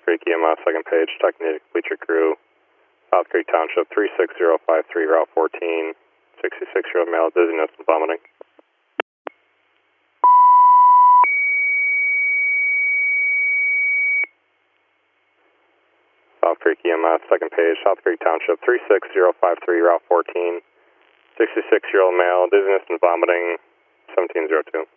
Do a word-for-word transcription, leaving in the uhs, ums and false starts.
Creek E M S, second page, Technic Bleacher Crew, South Creek Township, three six zero five three, Route fourteen, sixty-six-year-old male, dizziness and vomiting. South Creek E M S, second page, South Creek Township, three six zero five three, Route fourteen, sixty-six-year-old male, dizziness and vomiting, seventeen oh two.